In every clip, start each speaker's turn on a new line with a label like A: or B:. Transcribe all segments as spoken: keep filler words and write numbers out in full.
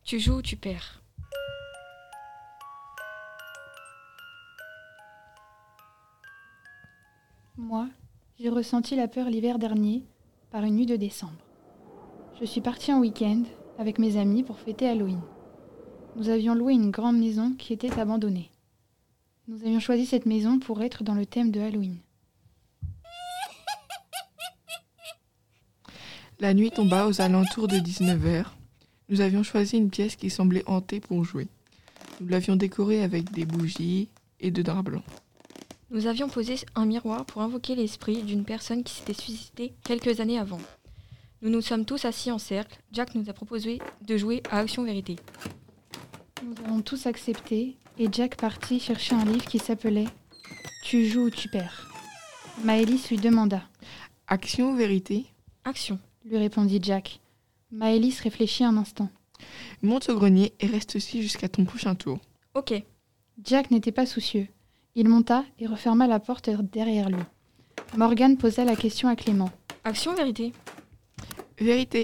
A: Tu joues ou tu perds.
B: Moi, j'ai ressenti la peur l'hiver dernier, par une nuit de décembre. Je suis partie en week-end avec mes amis pour fêter Halloween. Nous avions loué une grande maison qui était abandonnée. Nous avions choisi cette maison pour être dans le thème de Halloween.
C: La nuit tomba aux alentours de dix-neuf heures. Nous avions choisi une pièce qui semblait hantée pour jouer. Nous l'avions décorée avec des bougies et de draps blancs.
A: Nous avions posé un miroir pour invoquer l'esprit d'une personne qui s'était suicidée quelques années avant. Nous nous sommes tous assis en cercle. Jack nous a proposé de jouer à Action Vérité.
B: Nous avons tous accepté et Jack partit chercher un livre qui s'appelait « Tu joues ou tu perds ». Maëlys lui demanda
C: « Action ou vérité ?» ?»«
A: Action »,
B: lui répondit Jack. Maëlys réfléchit un instant.
C: « Monte au grenier et reste aussi jusqu'à ton prochain tour. »«
A: Ok. »
B: Jack n'était pas soucieux. Il monta et referma la porte derrière lui. Morgane posa la question à Clément.
A: « Action ou vérité ?»«
C: Vérité »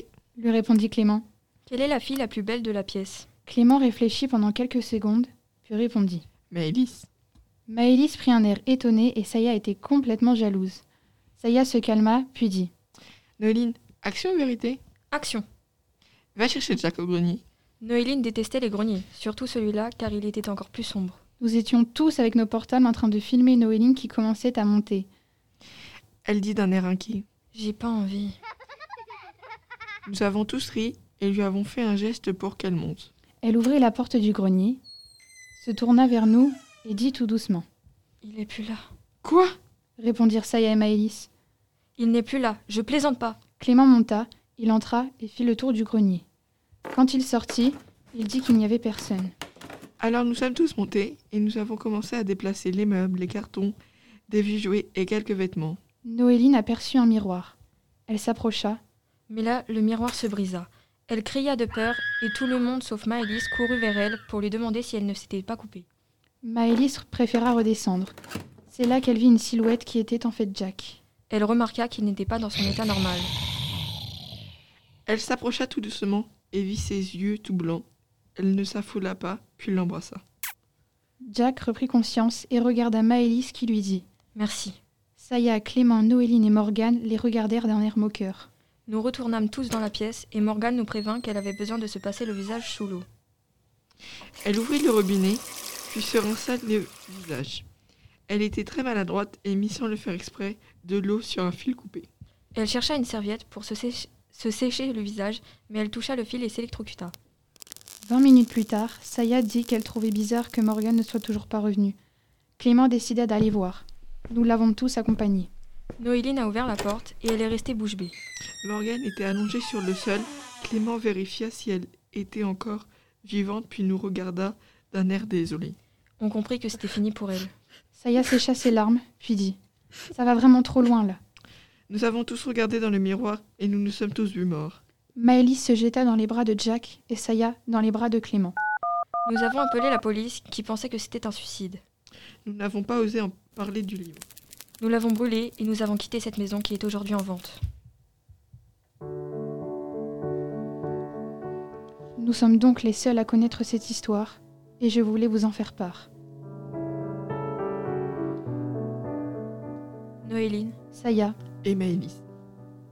B: lui répondit Clément.
A: « Quelle est la fille la plus belle de la pièce ?»
B: Clément réfléchit pendant quelques secondes, puis répondit.
C: « Maëlys. »
B: Maëlys prit un air étonné et Saya était complètement jalouse. Saya se calma, puis dit.
C: « Noéline, action ou vérité ?»«
A: Action. » »«
C: Va chercher Jack au grenier. »
A: Noéline détestait les greniers, surtout celui-là car il était encore plus sombre.
B: Nous étions tous avec nos portables en train de filmer Noéline qui commençait à monter.
C: Elle dit d'un air inquiet.
A: « J'ai pas envie. »
C: Nous avons tous ri et lui avons fait un geste pour qu'elle monte.
B: Elle ouvrit la porte du grenier, se tourna vers nous et dit tout doucement.
A: « Il n'est plus là. »«
C: Quoi ?»
B: répondirent Saya et Maëlys.
A: « Il n'est plus là, je plaisante pas. »
B: Clément monta, il entra et fit le tour du grenier. Quand il sortit, il dit qu'il n'y avait personne.
C: Alors nous sommes tous montés et nous avons commencé à déplacer les meubles, les cartons, des vieux jouets et quelques vêtements.
B: Noéline aperçut un miroir. Elle s'approcha.
A: Mais là, le miroir se brisa. Elle cria de peur et tout le monde sauf Maëlys courut vers elle pour lui demander si elle ne s'était pas coupée.
B: Maëlys préféra redescendre. C'est là qu'elle vit une silhouette qui était en fait Jack.
A: Elle remarqua qu'il n'était pas dans son état normal.
C: Elle s'approcha tout doucement et vit ses yeux tout blancs. Elle ne s'affola pas, puis l'embrassa.
B: Jack reprit conscience et regarda Maëlys qui lui dit
A: « Merci. »
B: Saya, Clément, Noéline et Morgane les regardèrent d'un air moqueur.
A: Nous retournâmes tous dans la pièce et Morgane nous prévint qu'elle avait besoin de se passer le visage sous l'eau.
C: Elle ouvrit le robinet, puis se rinça le visage. Elle était très maladroite et mit sans le faire exprès de l'eau sur un fil coupé.
A: Elle chercha une serviette pour se, sécher, se sécher le visage, mais elle toucha le fil et s'électrocuta.
B: Vingt minutes plus tard, Saya dit qu'elle trouvait bizarre que Morgane ne soit toujours pas revenue. Clément décida d'aller voir. Nous l'avons tous accompagnée.
A: Noéline a ouvert la porte et elle est restée bouche bée.
C: Morgane était allongée sur le sol. Clément vérifia si elle était encore vivante, puis nous regarda d'un air désolé.
A: On comprit que c'était fini pour elle.
B: Saya sécha ses larmes, puis dit « Ça va vraiment trop loin, là. »
C: Nous avons tous regardé dans le miroir et nous nous sommes tous vus morts.
B: Maëlys se jeta dans les bras de Jack et Saya dans les bras de Clément.
A: Nous avons appelé la police qui pensait que c'était un suicide.
C: Nous n'avons pas osé en parler du livre.
A: Nous l'avons brûlé et nous avons quitté cette maison qui est aujourd'hui en vente.
B: Nous sommes donc les seuls à connaître cette histoire et je voulais vous en faire part.
A: Noéline,
B: Saya
C: et Maëlys.